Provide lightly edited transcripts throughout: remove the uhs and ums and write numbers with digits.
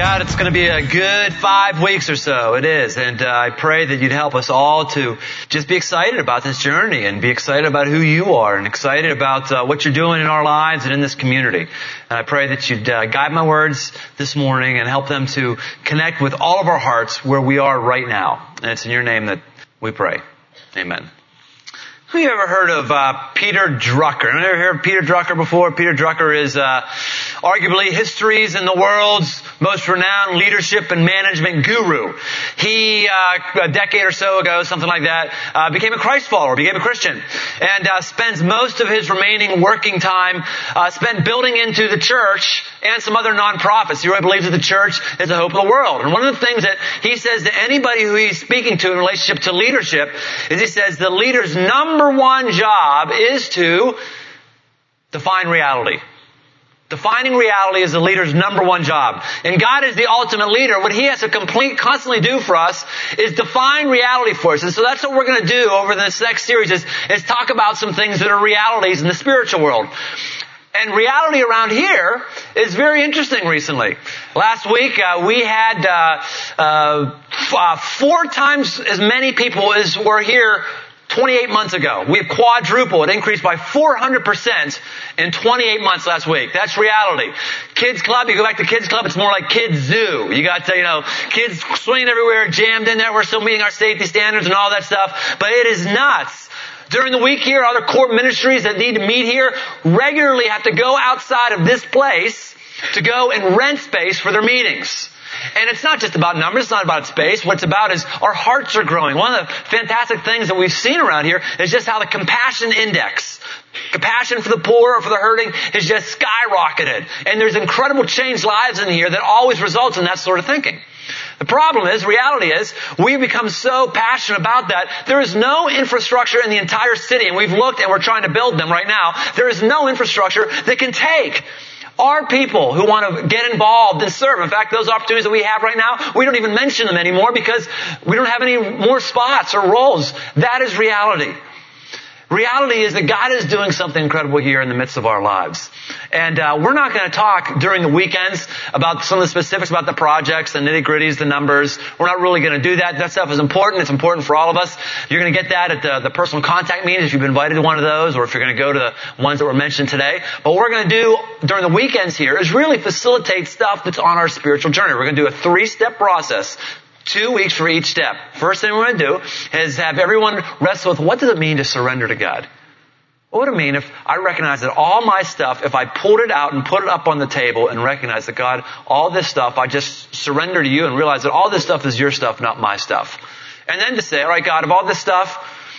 God, it's going to be a good 5 weeks or so. It is. And I pray that you'd help us all to just be excited about this journey and be excited about who you are and excited about what you're doing in our lives and in this community. And I pray that you'd guide my words this morning and help them to connect with all of our hearts where we are right now. And it's in your name that we pray. Amen. Have you ever heard of Peter Drucker? Have you ever heard of Peter Drucker before? Peter Drucker is arguably history's and the world's most renowned leadership and management guru. He, a decade or so ago, something like that, became a Christ follower, became a Christian, and spends most of his remaining working time spent building into the church and some other nonprofits. He really believes that the church is the hope of the world. And one of the things that he says to anybody who he's speaking to in relationship to leadership is he says the leader's number one job is to define reality. Defining reality is the leader's number one job. And God is the ultimate leader. What He has to constantly do for us is define reality for us. And so that's what we're going to do over this next series is talk about some things that are realities in the spiritual world. And reality around here is very interesting recently. Last week, we had 4 times as many people as were here 28 months ago. We've quadrupled. It increased by 400% in 28 months last week. That's reality. Kids Club, you go back to Kids Club, it's more like Kids Zoo. You got, kids swinging everywhere, jammed in there. We're still meeting our safety standards and all that stuff. But it is nuts. During the week here, other core ministries that need to meet here regularly have to go outside of this place to go and rent space for their meetings. And it's not just about numbers, it's not about space. What it's about is our hearts are growing. One of the fantastic things that we've seen around here is just how the compassion index, compassion for the poor or for the hurting, has just skyrocketed. And there's incredible changed lives in here that always results in that sort of thinking. The problem is, reality is, we've become so passionate about that, there is no infrastructure in the entire city, and we've looked and we're trying to build them right now. There is no infrastructure that can take our people who want to get involved and serve. In fact, those opportunities that we have right now, we don't even mention them anymore because we don't have any more spots or roles. That is reality. Reality is that God is doing something incredible here in the midst of our lives. And we're not going to talk during the weekends about some of the specifics about the projects, the nitty-gritties, the numbers. We're not really going to do that. That stuff is important. It's important for all of us. You're going to get that at the personal contact meetings if you've been invited to one of those or if you're going to go to the ones that were mentioned today. But what we're going to do during the weekends here is really facilitate stuff that's on our spiritual journey. We're going to do a 3-step process. 2 weeks for each step. First thing we're going to do is have everyone wrestle with what does it mean to surrender to God? What would it mean if I recognize that all my stuff, if I pulled it out and put it up on the table and recognize that God, all this stuff, I just surrender to you and realize that all this stuff is your stuff, not my stuff. And then to say, all right, God, of all this stuff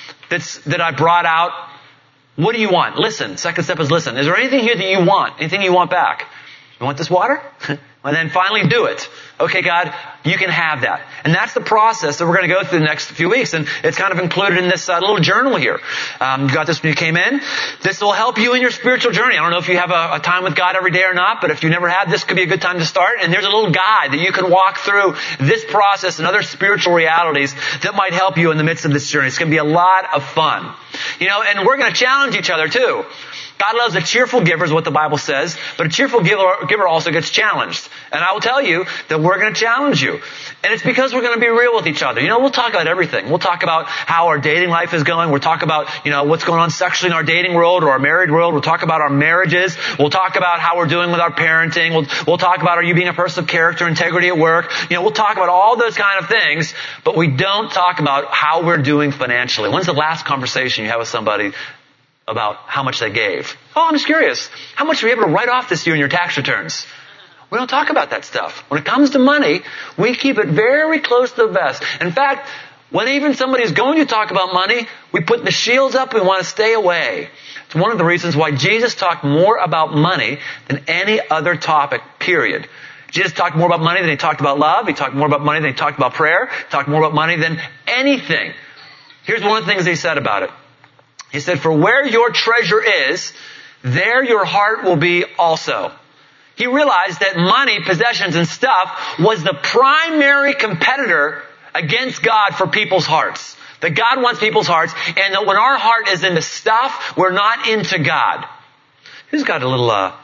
that I brought out, what do you want? Listen. Second step is listen. Is there anything here that you want? Anything you want back? You want this water? And then finally do it. Okay, God, you can have that. And that's the process that we're going to go through the next few weeks. And it's kind of included in this little journal here. You got this when you came in. This will help you in your spiritual journey. I don't know if you have a time with God every day or not, but if you never have, this could be a good time to start. And there's a little guide that you can walk through this process and other spiritual realities that might help you in the midst of this journey. It's going to be a lot of fun. And we're going to challenge each other too. God loves a cheerful giver is what the Bible says, but a cheerful giver also gets challenged. And I will tell you that we're going to challenge you. And it's because we're going to be real with each other. We'll talk about everything. We'll talk about how our dating life is going. We'll talk about, what's going on sexually in our dating world or our married world. We'll talk about our marriages. We'll talk about how we're doing with our parenting. We'll talk about are you being a person of character, integrity at work. We'll talk about all those kind of things, but we don't talk about how we're doing financially. When's the last conversation you had with somebody about how much they gave? Oh, I'm just curious. How much were you able to write off this year in your tax returns? We don't talk about that stuff. When it comes to money, we keep it very close to the vest. In fact, when even somebody is going to talk about money, we put the shields up and we want to stay away. It's one of the reasons why Jesus talked more about money than any other topic, period. Jesus talked more about money than he talked about love. He talked more about money than he talked about prayer. He talked more about money than anything. Here's one of the things he said about it. He said, for where your treasure is, there your heart will be also. He realized that money, possessions, and stuff was the primary competitor against God for people's hearts. That God wants people's hearts, and that when our heart is into stuff, we're not into God. Who's got a little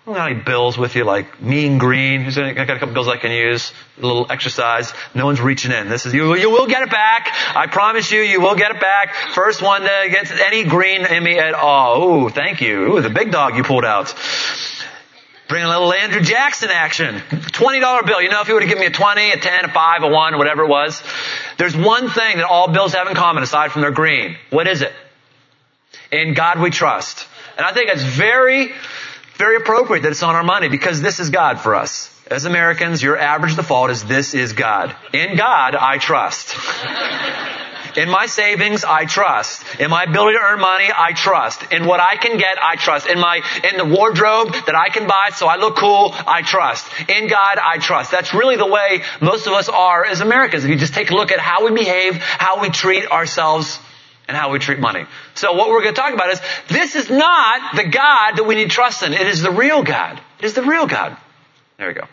don't got any bills with you, like mean green. I got a couple bills I can use. A little exercise. No one's reaching in. This is you will get it back. I promise you will get it back. First one to get any green in me at all. Ooh, thank you. Ooh, the big dog you pulled out. Bring a little Andrew Jackson action. $20 bill. You know, if you were to give me a 20, a 10, a 5, a 1, whatever it was, there's one thing that all bills have in common aside from their green. What is it? In God we trust. And I think it's very, very appropriate that it's on our money because this is God for us. As Americans, your average default is this is God. In God, I trust. In my savings, I trust. In my ability to earn money, I trust. In what I can get, I trust. In the wardrobe that I can buy so I look cool, I trust. In God, I trust. That's really the way most of us are as Americans. If you just take a look at how we behave, how we treat ourselves, and how we treat money. So what we're going to talk about is, this is not the God that we need trust in. It is the real God. It is the real God. There we go.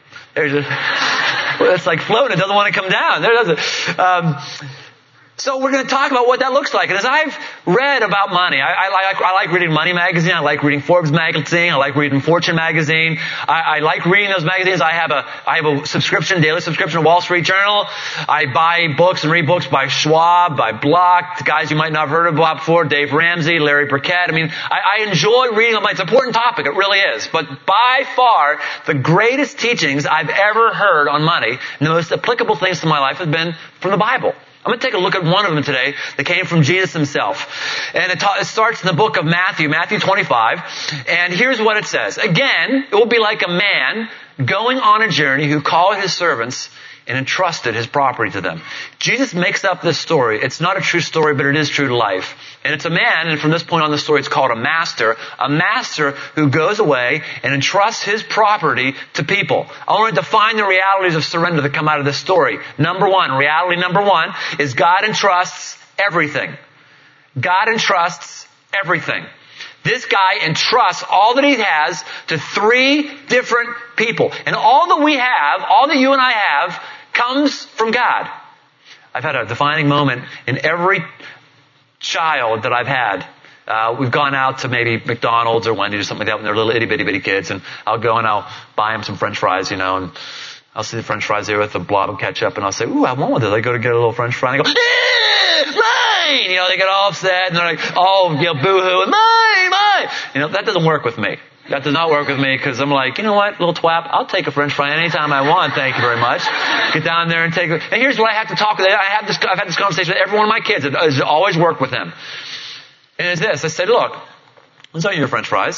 Well, it's like floating. It doesn't want to come down. There doesn't. So we're going to talk about what that looks like. And as I've read about money, I like reading Money Magazine. I like reading Forbes Magazine. I like reading Fortune Magazine. I like reading those magazines. I have a subscription, daily subscription to Wall Street Journal. I buy books and read books by Schwab, by Block, the guys you might not have heard about before, Dave Ramsey, Larry Burkett. I mean, I enjoy reading them. It's an important topic. It really is. But by far, the greatest teachings I've ever heard on money, and the most applicable things to my life have been from the Bible. I'm going to take a look at one of them today that came from Jesus himself. And it starts in the book of Matthew 25. And here's what it says. Again, it will be like a man going on a journey who called his servants and entrusted his property to them. Jesus makes up this story. It's not a true story, but it is true to life. And it's a man, and from this point on the story, it's called a master who goes away and entrusts his property to people. I want to define the realities of surrender that come out of this story. Reality number one is God entrusts everything. God entrusts everything. This guy entrusts all that he has to 3 different people. And all that we have, all that you and I have, comes from God. I've had a defining moment in every child that I've had. We've gone out to maybe McDonald's or Wendy's or something like that when they're little itty bitty kids, and I'll go and I'll buy them some French fries, and I'll see the French fries there with a blob of ketchup, and I'll say, ooh, I want one of those. I go to get a little French fry, and I go, mine! They get all upset, and they're like, boo-hoo, and mine! That doesn't work with me. That does not work with me, because I'm like, you know what, little twap, I'll take a French fry anytime I want, thank you very much. Get down there and take it. And here's what I have to talk with. I've had this conversation with every one of my kids. It's always worked with them. And it's this. I said, look, those aren't your French fries.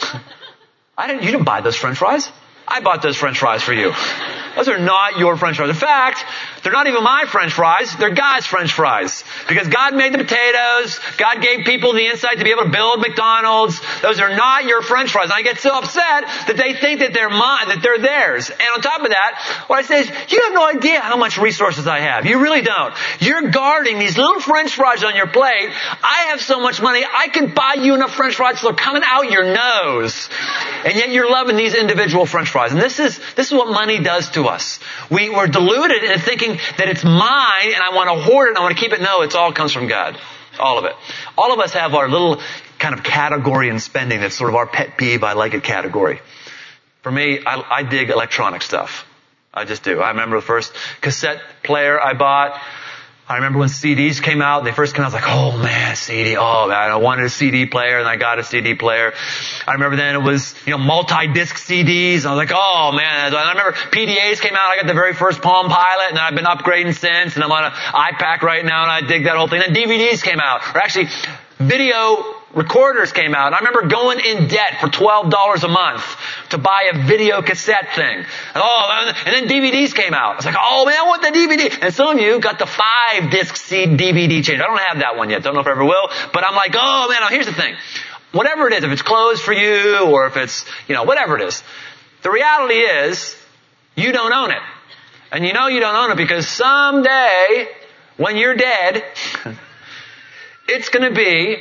You didn't buy those French fries. I bought those French fries for you. Those are not your French fries. In fact, they're not even my French fries. They're God's French fries. Because God made the potatoes. God gave people the insight to be able to build McDonald's. Those are not your French fries. And I get so upset that they think that they're mine, that they're theirs. And on top of that, what I say is, you have no idea how much resources I have. You really don't. You're guarding these little French fries on your plate. I have so much money, I can buy you enough French fries so they're coming out your nose. And yet you're loving these individual French fries. And this is what money does to us. We're deluded in thinking that it's mine and I want to hoard it and I want to keep it. No, it all comes from God. All of it. All of us have our little kind of category in spending that's sort of our pet peeve, I like it category. For me, I dig electronic stuff. I just do. I remember the first cassette player I bought. I remember when CDs came out, they first came out, I was like, oh man, CD, oh man, I wanted a CD player, and I got a CD player. I remember then it was, multi-disc CDs, and I was like, oh man, and I remember PDAs came out, I got the very first Palm Pilot, and I've been upgrading since, and I'm on an iPac right now, and I dig that whole thing. Then DVDs came out, or actually, video recorders came out. And I remember going in debt for $12 a month to buy a video cassette thing. And then DVDs came out. I was like, oh man, I want the DVD. And some of you got the 5-disc DVD change. I don't have that one yet. Don't know if I ever will. But I'm like, oh man, here's the thing. Whatever it is, if it's clothes for you or if it's, whatever it is, the reality is you don't own it. And you don't own it because someday when you're dead, it's going to be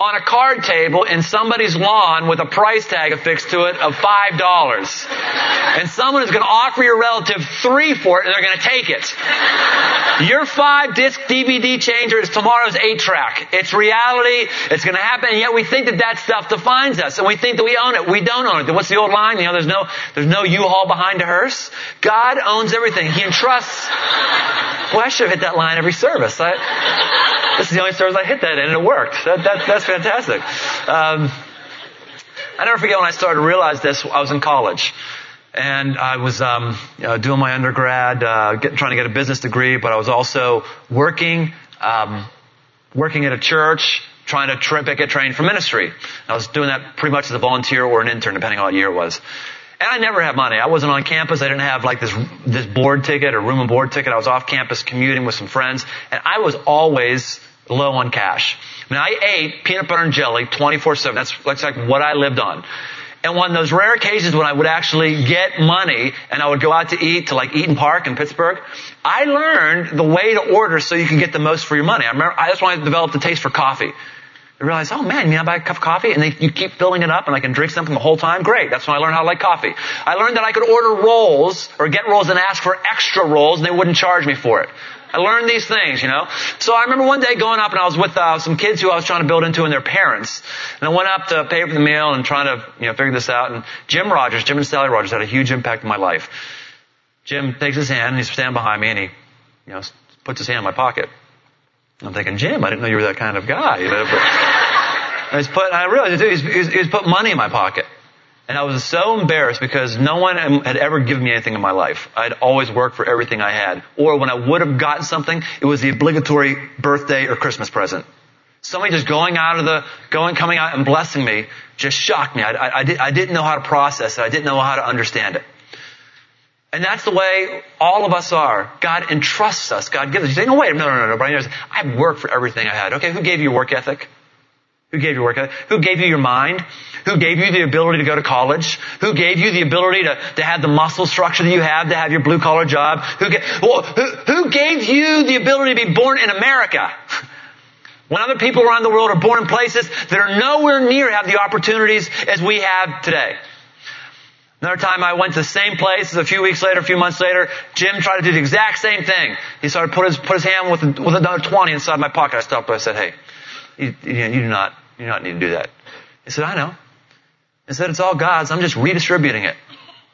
on a card table in somebody's lawn with a price tag affixed to it of $5. And someone is going to offer your relative $3 for it and they're going to take it. Your 5-disc DVD changer is tomorrow's 8-track. It's reality. It's going to happen. And yet we think that stuff defines us. And we think that we own it. We don't own it. What's the old line? There's no U-Haul behind a hearse. God owns everything. He entrusts. Well, I should have hit that line every service. This is the only service I hit that in, and it worked. That's fantastic. I never forget when I started to realize this. I was in college, and I was doing my undergrad, trying to get a business degree, but I was also working at a church, trying to get trained for ministry. I was doing that pretty much as a volunteer or an intern, depending on what year it was. And I never had money. I wasn't on campus. I didn't have like this board ticket or room and board ticket. I was off campus commuting with some friends, and I was always low on cash. I mean, I ate peanut butter and jelly 24/7. That's like what I lived on. And on those rare occasions when I would actually get money and I would go out to eat to like Eaton Park in Pittsburgh, I learned the way to order so you can get the most for your money. That's when I developed a taste for coffee. I realized, oh man, I buy a cup of coffee and you keep filling it up and I can drink something the whole time? Great. That's when I learned how to like coffee. I learned that I could order rolls or get rolls and ask for extra rolls and they wouldn't charge me for it. I learned these things, So I remember one day going up and I was with some kids who I was trying to build into and their parents. And I went up to pay for the meal and trying to, figure this out. And Jim and Sally Rogers had a huge impact in my life. Jim takes his hand and he's standing behind me and he, puts his hand in my pocket. I'm thinking, Jim, I didn't know you were that kind of guy. I realized he was putting money in my pocket. And I was so embarrassed because no one had ever given me anything in my life. I'd always worked for everything I had. Or when I would have gotten something, it was the obligatory birthday or Christmas present. Somebody just coming out and blessing me just shocked me. I didn't know how to process it. I didn't know how to understand it. And that's the way all of us are. God entrusts us. God gives us. You say, no, wait, no, Brian. I've worked for everything I had. Okay, who gave you your work ethic? Who gave you work ethic? Who gave you your mind? Who gave you the ability to go to college? Who gave you the ability to have the muscle structure that you have, to have your blue collar job? Who gave you the ability to be born in America? When other people around the world are born in places that are nowhere near have the opportunities as we have today. Another time I went to the same place, a few months later, Jim tried to do the exact same thing. He started put his hand with another 20 inside my pocket. I stopped and I said, hey, you do not need to do that. He said, I know. He said, it's all God's. I'm just redistributing it.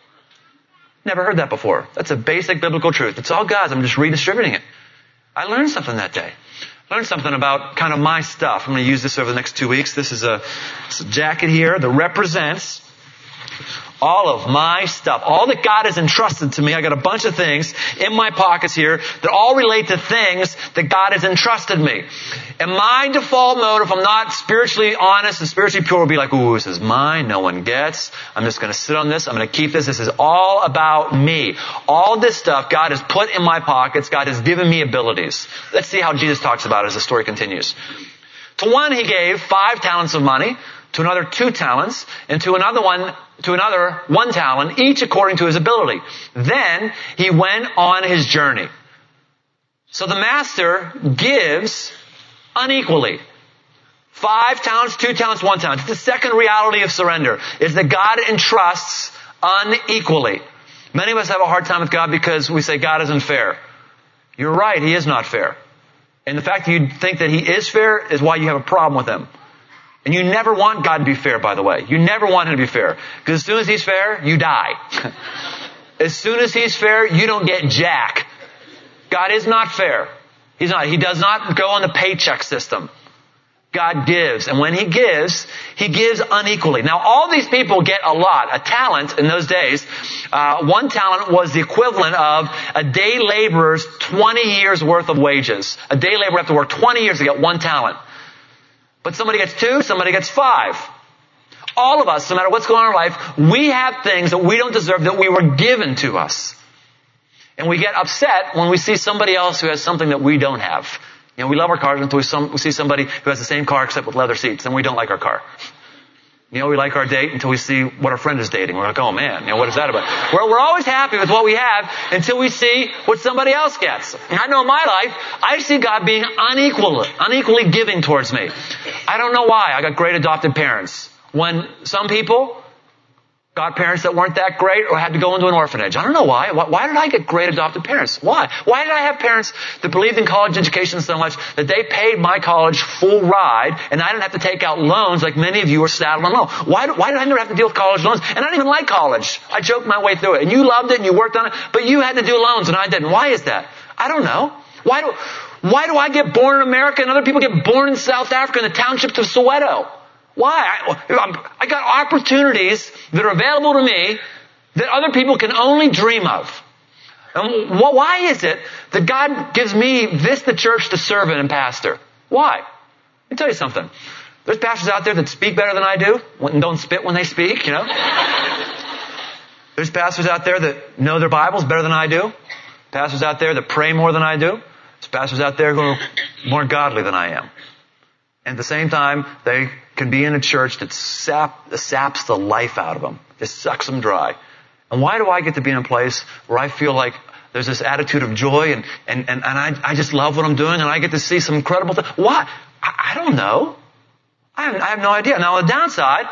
Never heard that before. That's a basic biblical truth. It's all God's. I'm just redistributing it. I learned something that day. I learned something about kind of my stuff. I'm going to use this over the next 2 weeks. This is a jacket here that represents all of my stuff. All that God has entrusted to me. I got a bunch of things in my pockets here that all relate to things that God has entrusted me. And my default mode, if I'm not spiritually honest and spiritually pure, will be like, ooh, this is mine. No one gets. I'm just going to sit on this. I'm going to keep this. This is all about me. All this stuff God has put in my pockets. God has given me abilities. Let's see how Jesus talks about it as the story continues. To one, he gave 5 talents of money. To another 2 talents, and to another 1 talent, each according to his ability. Then he went on his journey. So the master gives unequally. 5 talents, 2 talents, 1 talent. The second reality of surrender is that God entrusts unequally. Many of us have a hard time with God because we say God isn't fair. You're right, He is not fair. And the fact that you think that He is fair is why you have a problem with Him. And you never want God to be fair, by the way. You never want Him to be fair. Because as soon as He's fair, you die. As soon as He's fair, you don't get jack. God is not fair. He's not. He does not go on the paycheck system. God gives. And when He gives unequally. Now, all these people get a lot. A talent in those days, 1 talent was the equivalent of a day laborer's 20 years worth of wages. A day laborer would have to work 20 years to get 1 talent. But somebody gets 2, somebody gets 5. All of us, no matter what's going on in our life, we have things that we don't deserve that we were given to us. And we get upset when we see somebody else who has something that we don't have. We love our cars until we see somebody who has the same car except with leather seats, and we don't like our car. We like our date until we see what our friend is dating. We're like, oh man, what is that about? We're always happy with what we have until we see what somebody else gets. And I know in my life, I see God being unequally giving towards me. I don't know why. I got great adopted parents. When some people got parents that weren't that great or had to go into an orphanage. I don't know why. Why did I get great adopted parents? Why? Why did I have parents that believed in college education so much that they paid my college full ride and I didn't have to take out loans like many of you are saddled on loan? Why did I never have to deal with college loans? And I didn't even like college. I joked my way through it. And you loved it and you worked on it, but you had to do loans and I didn't. Why is that? I don't know. Why do I get born in America and other people get born in South Africa in the townships of Soweto? Why? I got opportunities that are available to me that other people can only dream of. And why is it that God gives me the church to serve in and pastor? Why? Let me tell you something. There's pastors out there that speak better than I do and don't spit when they speak, you know. There's pastors out there that know their Bibles better than I do. Pastors out there that pray more than I do. There's pastors out there who are more godly than I am. And at the same time, they can be in a church that saps the life out of them. Just sucks them dry. And why do I get to be in a place where I feel like there's this attitude of joy and I just love what I'm doing and I get to see some incredible things? Why? I don't know. I have no idea. Now on the downside,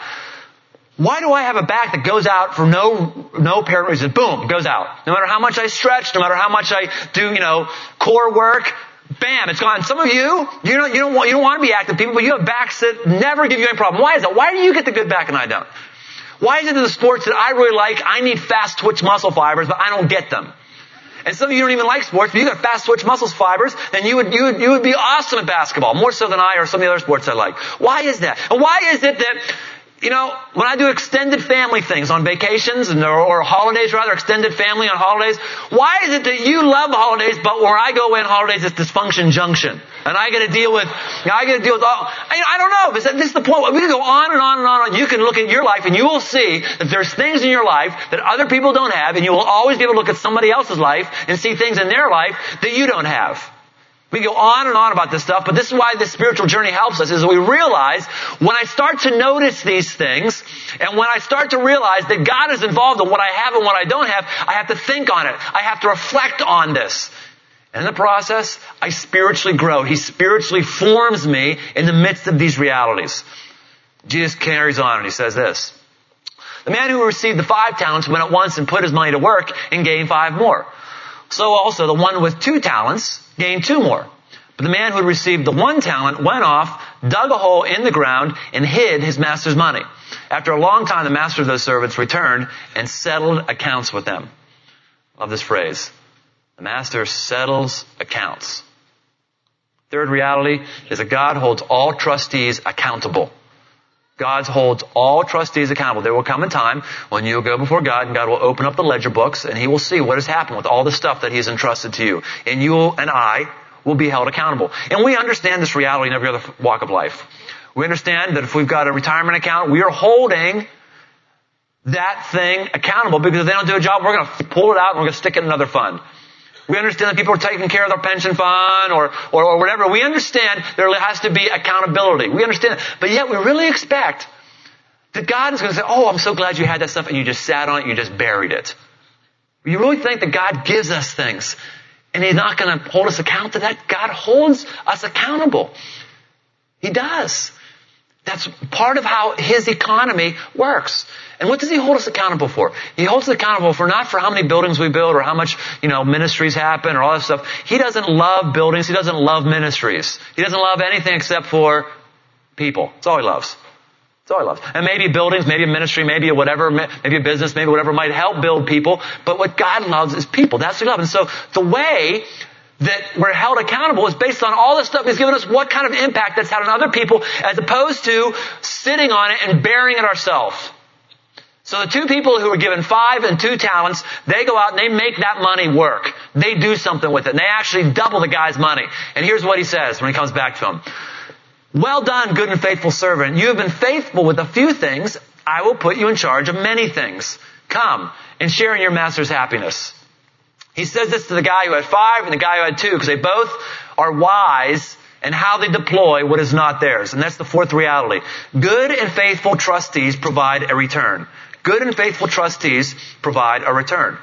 why do I have a back that goes out for no apparent reason? Boom, it goes out. No matter how much I stretch, no matter how much I do, core work, bam, it's gone. Some of you don't want to be active people, but you have backs that never give you any problem. Why is that? Why do you get the good back and I don't? Why is it that the sports that I really like, I need fast twitch muscle fibers, but I don't get them? And some of you don't even like sports, but you got fast twitch muscle fibers, then you would be awesome at basketball, more so than I or some of the other sports I like. Why is that? And why is it that when I do extended family things on vacations or holidays rather, extended family on holidays, why is it that you love holidays, but where I go in holidays, it's dysfunction junction? And I get to deal with all, I don't know, this is the point. We can go on and on and on. You can look at your life and you will see that there's things in your life that other people don't have, and you will always be able to look at somebody else's life and see things in their life that you don't have. We go on and on about this stuff, but this is why this spiritual journey helps us, is we realize when I start to notice these things, and when I start to realize that God is involved in what I have and what I don't have, I have to think on it. I have to reflect on this. And in the process, I spiritually grow. He spiritually forms me in the midst of these realities. Jesus carries on and he says this. The man who received the 5 talents went at once and put his money to work and gained 5 more. So also the one with 2 talents gained 2 more. But the man who had received the 1 talent went off, dug a hole in the ground, and hid his master's money. After a long time, the master of those servants returned and settled accounts with them. Love this phrase. The master settles accounts. Third reality is that God holds all trustees accountable. God holds all trustees accountable. There will come a time when you'll go before God and God will open up the ledger books and He will see what has happened with all the stuff that He's entrusted to you. And you and I will be held accountable. And we understand this reality in every other walk of life. We understand that if we've got a retirement account, we are holding that thing accountable, because if they don't do a job, we're going to pull it out and we're going to stick it in another fund. We understand that people are taking care of their pension fund or whatever. We understand there has to be accountability. We understand that. But yet we really expect that God is going to say, oh, I'm so glad you had that stuff and you just sat on it, you just buried it. You really think that God gives us things and He's not going to hold us accountable to that? God holds us accountable. He does. That's part of how His economy works. And what does He hold us accountable for? He holds us accountable for not for how many buildings we build or how much, ministries happen or all that stuff. He doesn't love buildings. He doesn't love ministries. He doesn't love anything except for people. That's all He loves. That's all He loves. And maybe buildings, maybe a ministry, maybe a whatever, maybe a business, maybe whatever might help build people. But what God loves is people. That's what He loves. And so the way that we're held accountable is based on all the stuff He's given us, what kind of impact that's had on other people, as opposed to sitting on it and bearing it ourselves. So the 2 people who were given 5 and 2 talents, they go out and they make that money work. They do something with it. And they actually double the guy's money. And here's what he says when he comes back to him. Well done, good and faithful servant. You have been faithful with a few things. I will put you in charge of many things. Come and share in your master's happiness. He says this to the guy who had 5 and the guy who had 2, because they both are wise in how they deploy what is not theirs. And that's the 4th reality. Good and faithful trustees provide a return. Good and faithful trustees provide a return.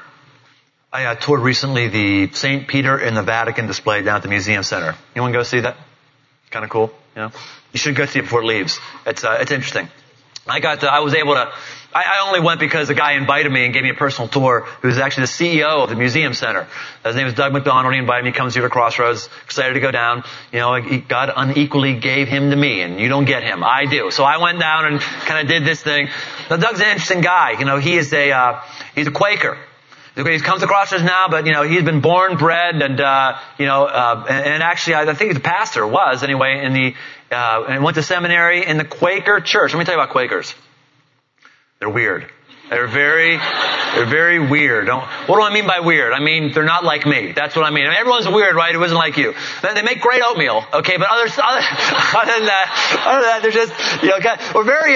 I toured recently the St. Peter in the Vatican display down at the Museum Center. You want to go see that? Kind of cool, you know. You should go see it before it leaves. It's interesting. I was able to, I only went because a guy invited me and gave me a personal tour, who was actually the CEO of the museum center. His name is Doug McDonald. He invited me to come see the Crossroads. Excited to go down. You know, God unequally gave him to me, and you don't get him. I do. So I went down and kind of did this thing. Now, Doug's an interesting guy. You know, he's a Quaker. He comes to Crossroads now, but, you know, he's been born, bred, and, and actually, I think the pastor was, anyway, and went to seminary in the Quaker church. Let me tell you about Quakers. They're weird. They're very weird. What do I mean by weird? I mean, they're not like me. That's what I mean. Everyone's weird, right? It wasn't like you. They make great oatmeal, okay? But other than that, they're just, you know, we're very,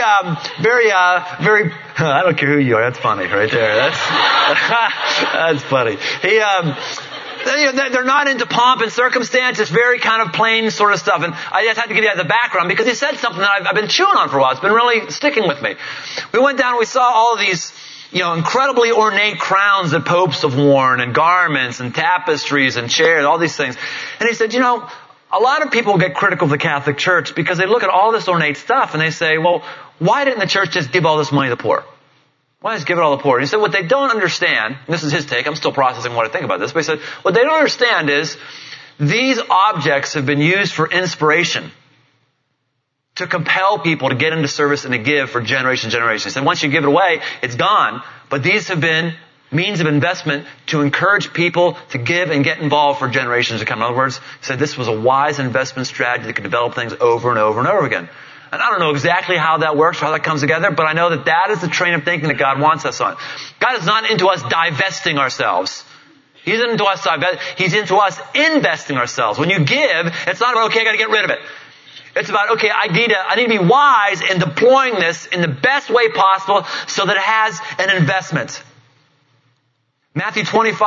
I don't care who you are. That's funny right there. That's funny. They're not into pomp and circumstance. It's very kind of plain sort of stuff. And I just had to give you the background because he said something that I've been chewing on for a while. It's been really sticking with me. We went down and we saw all of these, you know, incredibly ornate crowns that popes have worn, and garments and tapestries and chairs, all these things. And he said, you know, a lot of people get critical of the Catholic Church because they look at all this ornate stuff and they say, well, why didn't the church just give all this money to the poor? Why just give it all to the poor? And he said, what they don't understand, and this is his take, I'm still processing what I think about this, but he said, what they don't understand is these objects have been used for inspiration to compel people to get into service and to give for generations and generations. He said, once you give it away, it's gone, but these have been means of investment to encourage people to give and get involved for generations to come. In other words, he said this was a wise investment strategy that could develop things over and over and over again. And I don't know exactly how that works or how that comes together, but I know that that is the train of thinking that God wants us on. God is not into us divesting ourselves. He's into us He's into us investing ourselves. When you give, it's not about, okay, I got to get rid of it. It's about, okay, I need to be wise in deploying this in the best way possible so that it has an investment. Matthew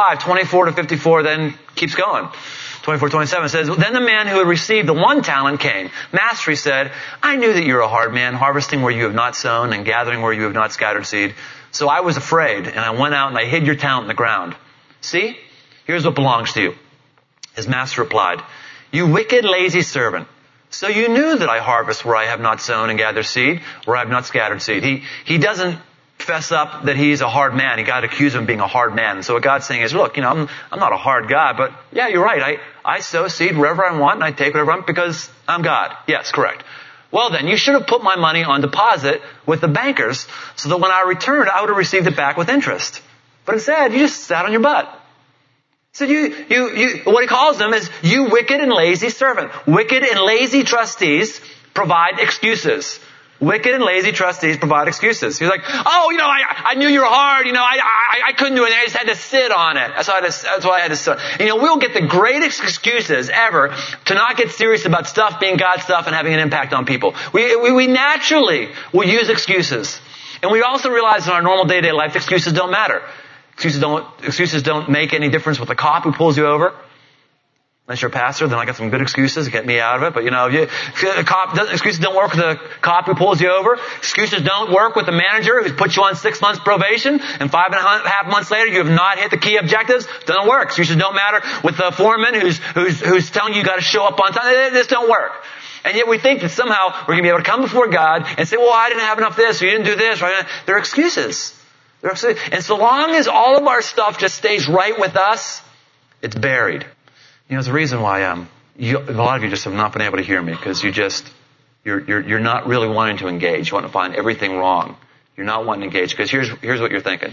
25:24-54 then keeps going. 24:27 says, then the man who had received the 1 talent came. Master, he said, I knew that you're a hard man, harvesting where you have not sown and gathering where you have not scattered seed. So I was afraid, and I went out and I hid your talent in the ground. See, here's what belongs to you. His master replied, you wicked, lazy servant. So you knew that I harvest where I have not sown and gather seed, where I have not scattered seed. He doesn't fess up that he's a hard man. He got accused of being a hard man. And so what God's saying is, look, you know, I'm not a hard God, but yeah, you're right. I sow seed wherever I want and I take whatever I want because I'm God. Yes, correct. Well then, you should have put my money on deposit with the bankers so that when I returned, I would have received it back with interest. But instead, you just sat on your butt. So what he calls them is, you wicked and lazy servant. Wicked and lazy trustees provide excuses. Wicked and lazy trustees provide excuses. He's like, oh, you know, I knew you were hard. You know, I couldn't do it. I just had to sit on it. That's why I had to sit. You know, we'll get the greatest excuses ever to not get serious about stuff being God's stuff and having an impact on people. We naturally will use excuses. And we also realize in our normal day-to-day life, excuses don't matter. Excuses don't make any difference with the cop who pulls you over. Unless you're a pastor, then I got some good excuses to get me out of it. But you know, excuses don't work with the cop who pulls you over. Excuses don't work with the manager who's put you on 6 months probation and 5.5 months later you have not hit the key objectives. Doesn't work. Excuses don't matter with the foreman who's telling you got to show up on time. This don't work. And yet we think that somehow we're going to be able to come before God and say, well, I didn't have enough of this, or you didn't do this, right? They're excuses. And so long as all of our stuff just stays right with us, it's buried. You know, there's a reason why a lot of you just have not been able to hear me, because you're not really wanting to engage. You want to find everything wrong. You're not wanting to engage, because here's what you're thinking.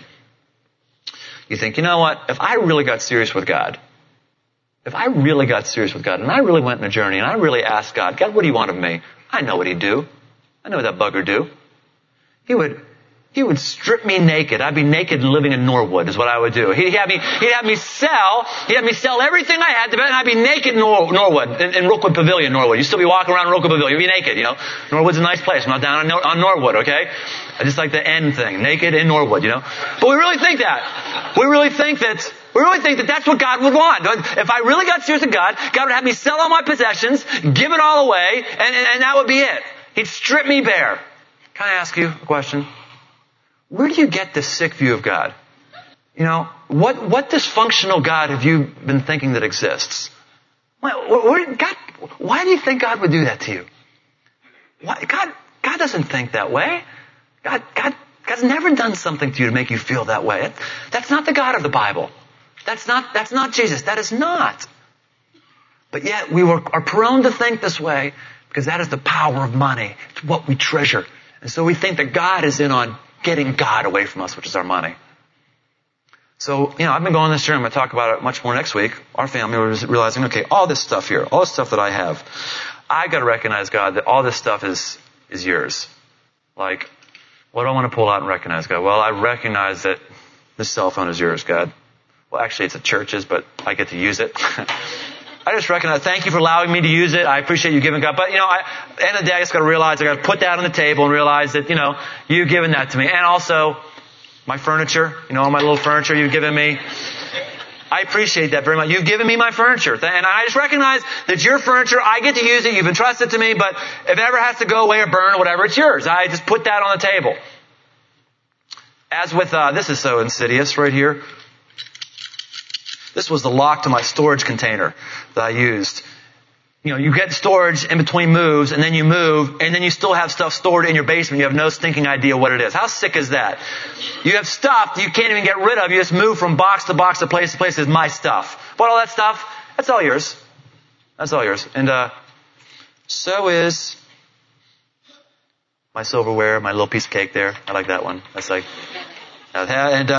You think, you know what? If I really got serious with God, and I really went on a journey, and I really asked God, what do you want of me? I know what he'd do. I know what that bugger do. He would strip me naked. I'd be naked and living in Norwood is what I would do. He'd have me sell everything I had to bet, and I'd be naked in Norwood, in Rookwood Pavilion, Norwood. You'd still be walking around Rookwood Pavilion. You'd be naked, you know. Norwood's a nice place. I'm not down on Norwood, okay? I just like the end thing. Naked in Norwood, you know. But we really think that. We really think that that's what God would want. If I really got serious with God would have me sell all my possessions, give it all away, and that would be it. He'd strip me bare. Can I ask you a question? Where do you get this sick view of God? You know, what dysfunctional God have you been thinking that exists? God Why do you think God would do that to you? Why? God doesn't think that way. God's never done something to you to make you feel that way. That's not the God of the Bible. That's not Jesus. That is not. But yet we are prone to think this way because that is the power of money. It's what we treasure. And so we think that God is in on getting God away from us, which is our money. So, I've been going this journey. I'm going to talk about it much more next week. Our family was realizing, okay, all this stuff here, all this stuff that I have, I got to recognize, God, that all this stuff is yours. Like, what do I want to pull out and recognize, God? Well, I recognize that this cell phone is yours, God. Well, actually, it's a church's, but I get to use it. I just recognize, thank you for allowing me to use it. I appreciate you giving God. But, at the end of the day, I just got to realize, I got to put that on the table and realize that, you've given that to me. And also, my furniture, all my little furniture you've given me. I appreciate that very much. You've given me my furniture. And I just recognize that your furniture, I get to use it. You've entrusted to me, but if it ever has to go away or burn or whatever, it's yours. I just put that on the table. As with, this is so insidious right here. This was the lock to my storage container that I used. You get storage in between moves, and then you move, and then you still have stuff stored in your basement. You have no stinking idea what it is. How sick is that? You have stuff that you can't even get rid of. You just move from box to box to place to place. It's my stuff. But all that stuff, that's all yours. That's all yours. And so is my silverware, my little piece of cake there. I like that one. That's like, and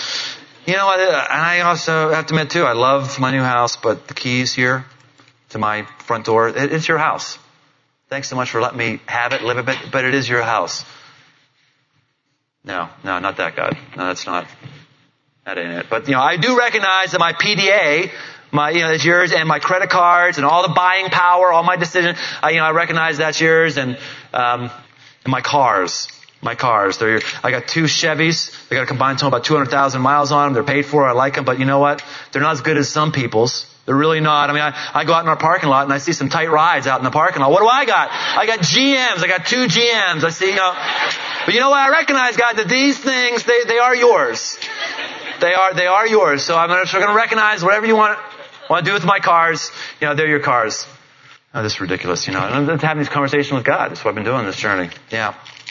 I also have to admit too, I love my new house, but the keys here to my front door, it's your house. Thanks so much for letting me have it, live it, but it is your house. No, not that, God. No, that's not. That ain't it. But, I do recognize that my PDA, it's yours, and my credit cards and all the buying power, all my decisions, I recognize that's yours, and my cars. They're yours. I got 2 Chevys. They got a combined total about 200,000 miles on them. They're paid for. I like them, but you know what? They're not as good as some people's. They're really not. I go out in our parking lot and I see some tight rides out in the parking lot. What do I got? I got GMs. I got 2 GMs. I see, but you know what? I recognize, God, that these things, they are yours. They are yours. So I'm going to recognize whatever you want to do with my cars. They're your cars. Oh, this is ridiculous. I'm having these conversations with God. That's what I've been doing this journey. Yeah.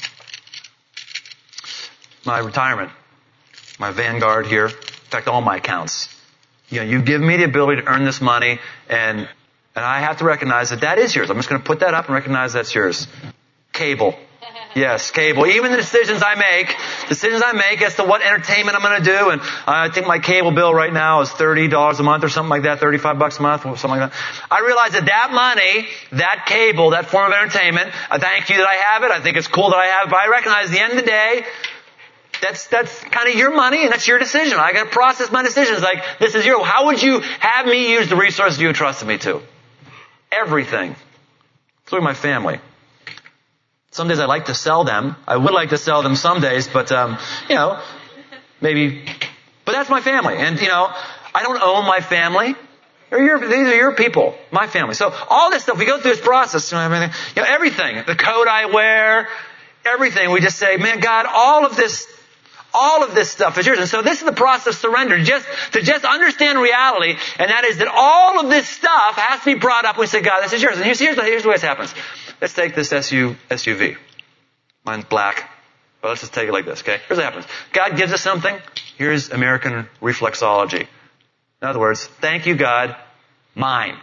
My retirement, my Vanguard here, in fact, all my accounts. You've given me the ability to earn this money, and I have to recognize that is yours. I'm just going to put that up and recognize that's yours. Cable. Yes, cable. Even the decisions I make as to what entertainment I'm going to do, and I think my cable bill right now is $30 a month or something like that, $35 a month or something like that. I realize that money, that cable, that form of entertainment, I thank you that I have it. I think it's cool that I have it, but I recognize at the end of the day, that's kind of your money and that's your decision. I got to process my decisions like this is yours. How would you have me use the resources you entrusted me to? Everything. Including my family. Some days I like to sell them. I would like to sell them some days, but maybe. But that's my family. And I don't own my family. These are your people, my family. So all this stuff, we go through this process, everything, the coat I wear, everything, we just say, man, God, all of this stuff is yours. And so this is the process of surrender, to just understand reality, and that is that all of this stuff has to be brought up. We say, God, this is yours. And here's the way this happens. Let's take this SUV. Mine's black, but let's just take it like this, okay? Here's what happens. God gives us something. Here's American reflexology. In other words, thank you, God, mine.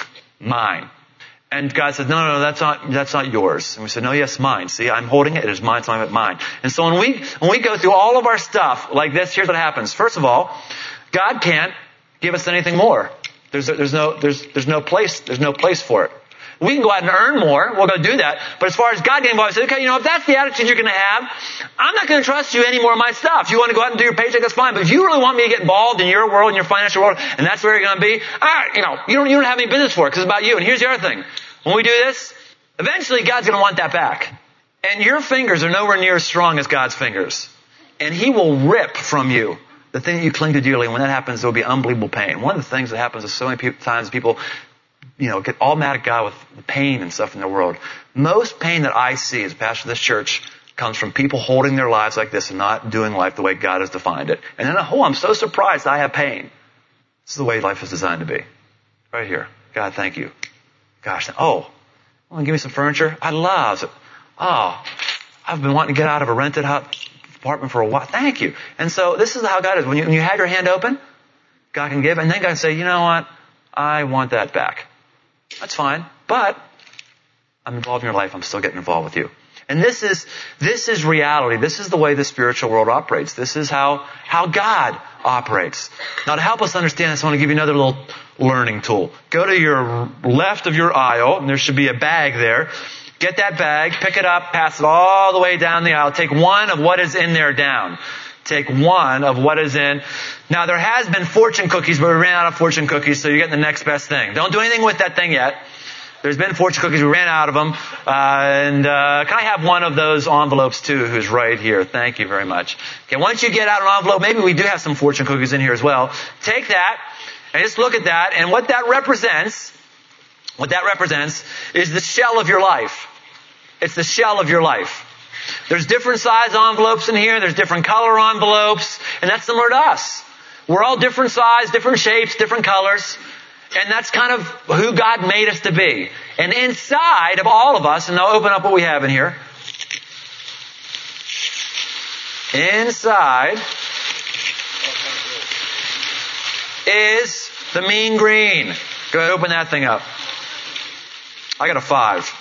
And God said, no, that's not yours. And we said, no, yes, mine. See, I'm holding it. It is mine. It's mine. And so when we go through all of our stuff like this, here's what happens. First of all, God can't give us anything more. There's no place for it. We can go out and earn more. We'll go do that. But as far as God getting involved, I said, okay, if that's the attitude you're going to have, I'm not going to trust you any more of my stuff. If you want to go out and do your paycheck, that's fine. But if you really want me to get involved in your world, in your financial world, and that's where you're going to be, you don't have any business for it because it's about you. And here's the other thing. When we do this, eventually God's going to want that back. And your fingers are nowhere near as strong as God's fingers. And He will rip from you the thing that you cling to dearly. And when that happens, there will be unbelievable pain. One of the things that happens is so many times people get all mad at God with the pain and stuff in their world. Most pain that I see as a pastor of this church comes from people holding their lives like this and not doing life the way God has defined it. And then, I'm so surprised I have pain. This is the way life is designed to be. Right here. God, thank you. Gosh, want to give me some furniture? I'd love it. Oh, I've been wanting to get out of a rented apartment for a while. Thank you. And so this is how God is. When you have your hand open, God can give, and then God can say, you know what? I want that back. That's fine, but I'm involved in your life. I'm still getting involved with you. And this is reality. This is the way the spiritual world operates. This is how God operates. Now, to help us understand this, I want to give you another little learning tool. Go to your left of your aisle, and there should be a bag there. Get that bag, pick it up, pass it all the way down the aisle. Take one of what is in there down. Take one of what is in. Now, there has been fortune cookies, but we ran out of fortune cookies, so you're getting the next best thing. Don't do anything with that thing yet. There's been fortune cookies. We ran out of them. Can I have one of those envelopes too, who's right here? Thank you very much. Okay, once you get out an envelope, maybe we do have some fortune cookies in here as well. Take that and just look at that. And what that represents is the shell of your life. It's the shell of your life. There's different size envelopes in here. There's different color envelopes. And that's similar to us. We're all different size, different shapes, different colors. And that's kind of who God made us to be. And inside of all of us, and I'll open up what we have in here. Inside is the mean green. Go ahead, open that thing up. I got a 5.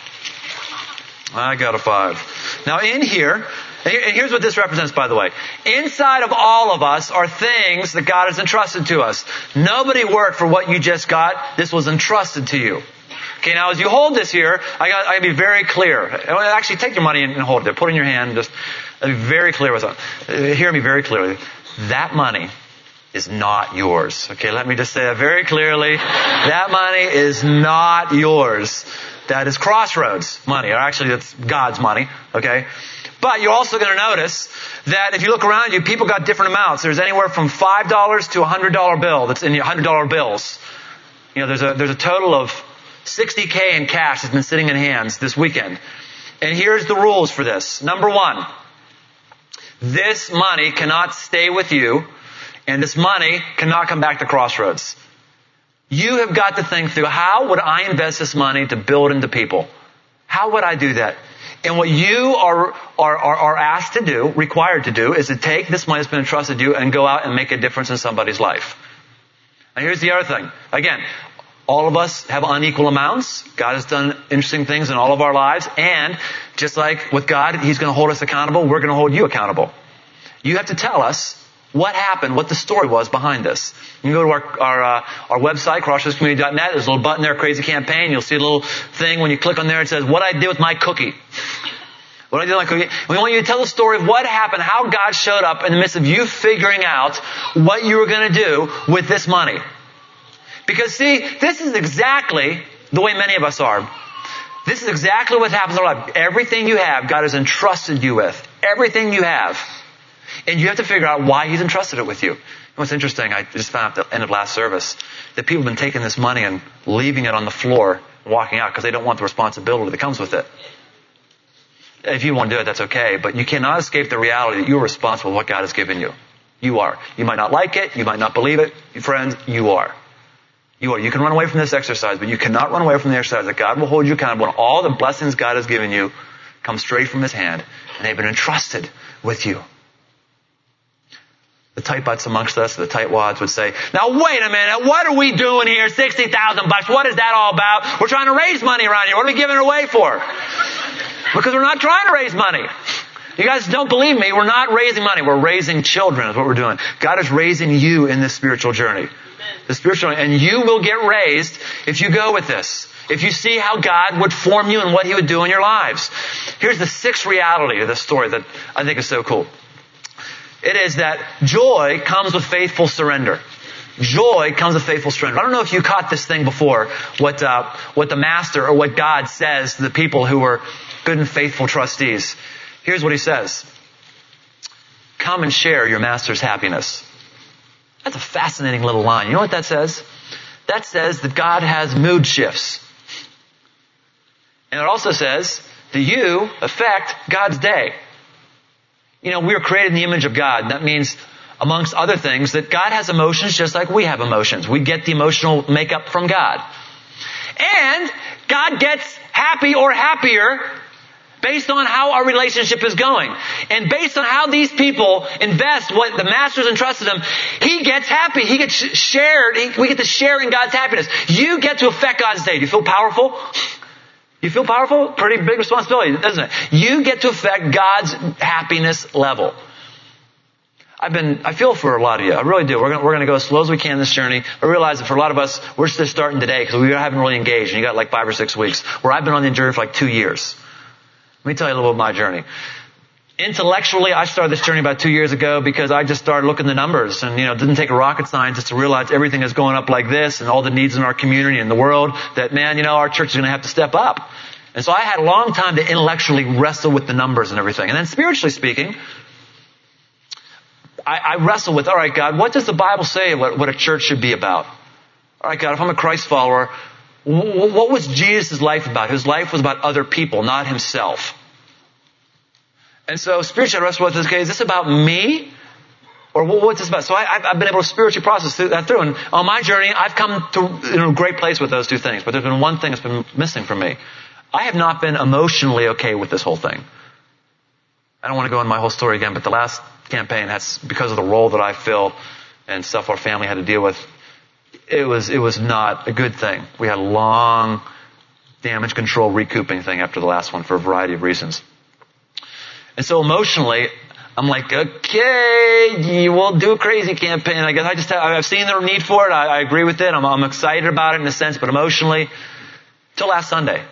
Now in here, and here's what this represents, by the way. Inside of all of us are things that God has entrusted to us. Nobody worked for what you just got. This was entrusted to you. Okay, now as you hold this here, I got to be very clear. Actually, take your money and hold it there. Put it in your hand. Just be very clear with it. Hear me very clearly. That money is not yours. Okay, let me just say that very clearly. That money is not yours. That is Crossroads money. Or actually, that's God's money. Okay? But you're also going to notice that if you look around you, people got different amounts. There's anywhere from $5 to a $100 bill that's in your $100 bills. You know, there's a total of $60K in cash that's been sitting in hands this weekend. And here's the rules for this. Number 1, this money cannot stay with you, and this money cannot come back to Crossroads. You have got to think through, how would I invest this money to build into people? How would I do that? And what you are asked to do, required to do, is to take this money that's been entrusted to you and go out and make a difference in somebody's life. Now here's the other thing. Again, all of us have unequal amounts. God has done interesting things in all of our lives. And just like with God, He's going to hold us accountable. We're going to hold you accountable. You have to tell us what happened, what the story was behind this. You can go to our website, crossroadscommunity.net. There's a little button there, Crazy Campaign. You'll see a little thing when you click on there. It says, what I did with my cookie. What I did with my cookie. We want you to tell the story of what happened, how God showed up in the midst of you figuring out what you were going to do with this money. Because see, this is exactly the way many of us are. This is exactly what happens in our life. Everything you have, God has entrusted you with. Everything you have. And you have to figure out why He's entrusted it with you. And what's interesting, I just found out at the end of last service that people have been taking this money and leaving it on the floor and walking out because they don't want the responsibility that comes with it. If you want to do it, that's okay. But you cannot escape the reality that you're responsible for what God has given you. You are. You might not like it. You might not believe it. Friends, you are. You are. You can run away from this exercise, but you cannot run away from the exercise that God will hold you accountable. And all the blessings God has given you come straight from His hand. And they've been entrusted with you. The tight butts amongst us, the tightwads would say, now wait a minute, what are we doing here? $60,000. What is that all about? We're trying to raise money around here. What are we giving it away for? Because we're not trying to raise money. You guys don't believe me. We're not raising money. We're raising children is what we're doing. God is raising you in this spiritual journey. The spiritual journey. And you will get raised if you go with this. If you see how God would form you and what He would do in your lives. Here's the 6th reality of this story that I think is so cool. It is that joy comes with faithful surrender. Joy comes with faithful surrender. I don't know if you caught this thing before, what the Master or what God says to the people who were good and faithful trustees. Here's what He says. Come and share your Master's happiness. That's a fascinating little line. You know what that says? That says that God has mood shifts. And it also says that you affect God's day. You know, we were created in the image of God. That means, amongst other things, that God has emotions just like we have emotions. We get the emotional makeup from God. And God God gets happy or happier based on how our relationship is going. And based on how these people invest what the Master's entrusted them, He gets happy. He gets shared. We get to share in God's happiness. You get to affect God's day. Do you feel powerful? You feel powerful? Pretty big responsibility, doesn't it? You get to affect God's happiness level. I feel for a lot of you. I really do. We're going to go as slow as we can this journey. I realize that for a lot of us, we're just starting today because we haven't really engaged. And you got like 5 or 6 weeks. Where I've been on the journey for like 2 years. Let me tell you a little bit about my journey. Intellectually, I started this journey about 2 years ago because I just started looking at the numbers. And, it didn't take a rocket scientist to realize everything is going up like this and all the needs in our community and the world that, man, our church is going to have to step up. And so I had a long time to intellectually wrestle with the numbers and everything. And then spiritually speaking, I wrestle with, all right, God, what does the Bible say what a church should be about? All right, God, if I'm a Christ follower, what was Jesus' life about? His life was about other people, not himself. And so spiritually I wrestle with this, okay, is this about me? Or what's this about? So I've been able to spiritually process that through. And on my journey, I've come to a great place with those two things. But there's been one thing that's been missing from me. I have not been emotionally okay with this whole thing. I don't want to go into my whole story again, but the last campaign, that's because of the role that I filled and stuff our family had to deal with. It was not a good thing. We had a long damage control recouping thing after the last one for a variety of reasons. And so emotionally, I'm like, okay, we'll do a crazy campaign. I guess I've seen the need for it. I agree with it. I'm excited about it in a sense, but emotionally, till last Sunday,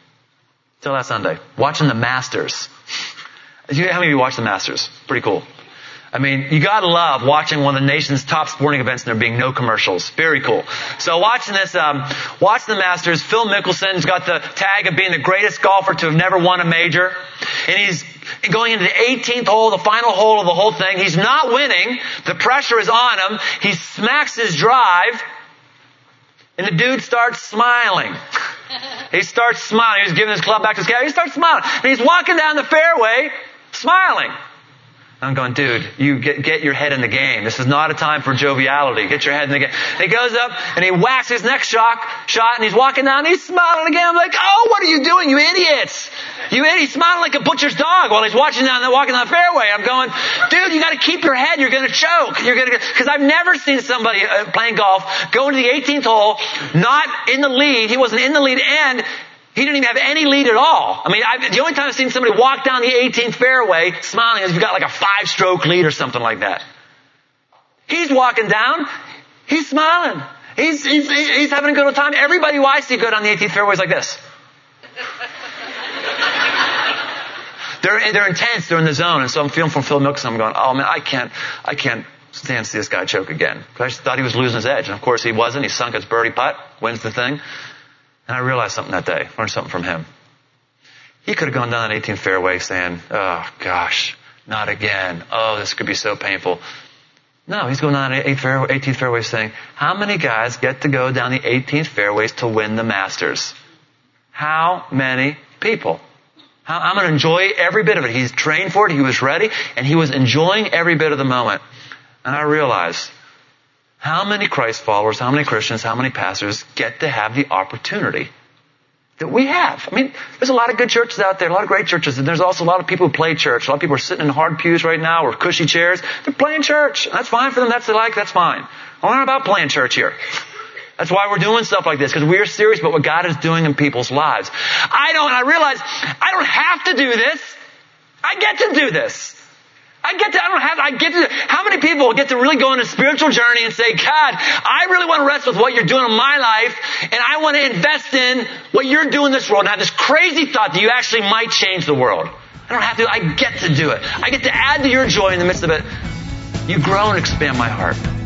watching the Masters. How many of you watch the Masters? Pretty cool. I mean, you gotta love watching one of the nation's top sporting events and there being no commercials. Very cool. So watching this, watching the Masters, Phil Mickelson's got the tag of being the greatest golfer to have never won a major. And he's going into the 18th hole, the final hole of the whole thing. He's not winning. The pressure is on him. He smacks his drive. And the dude starts smiling. He starts smiling. He's giving his club back to his caddy. He starts smiling. And he's walking down the fairway, smiling. I'm going, dude, you get your head in the game. This is not a time for joviality. Get your head in the game. And he goes up and he whacks his next shot and he's walking down and he's smiling again. I'm like, oh, what are you doing, you idiots? You idiot. He's smiling like a butcher's dog while he's walking down the fairway. I'm going, dude, you got to keep your head. You're going to choke. Because I've never seen somebody playing golf go into the 18th hole, not in the lead. He wasn't in the lead and he didn't even have any lead at all. I mean, the only time I've seen somebody walk down the 18th fairway smiling is if you've got like a 5-stroke lead or something like that. He's walking down. He's smiling. He's having a good old time. Everybody who I see go down the 18th fairway is like this. They're intense. They're in the zone. And so I'm feeling from Phil Mickelson. I'm going, oh man, I can't stand to see this guy choke again. Because I just thought he was losing his edge. And of course he wasn't. He sunk his birdie putt. Wins the thing. And I realized something that day. Learned something from him. He could have gone down that 18th fairway saying, oh gosh, not again. Oh, this could be so painful. No, he's going down the 18th fairway saying, how many guys get to go down the 18th fairways to win the Masters? How many people? I'm going to enjoy every bit of it. He's trained for it. He was ready. And he was enjoying every bit of the moment. And I realized, how many Christ followers, how many Christians, how many pastors get to have the opportunity that we have? I mean, there's a lot of good churches out there, a lot of great churches, and there's also a lot of people who play church. A lot of people are sitting in hard pews right now or cushy chairs. They're playing church. That's fine for them. That's fine. I'm not about playing church here. That's why we're doing stuff like this, because we are serious about what God is doing in people's lives. I realize I don't have to do this. I get to do this. How many people get to really go on a spiritual journey and say, God, I really want to wrestle with what you're doing in my life, and I want to invest in what you're doing in this world, and have this crazy thought that you actually might change the world. I don't have to. I get to do it. I get to add to your joy in the midst of it. You grow and expand my heart.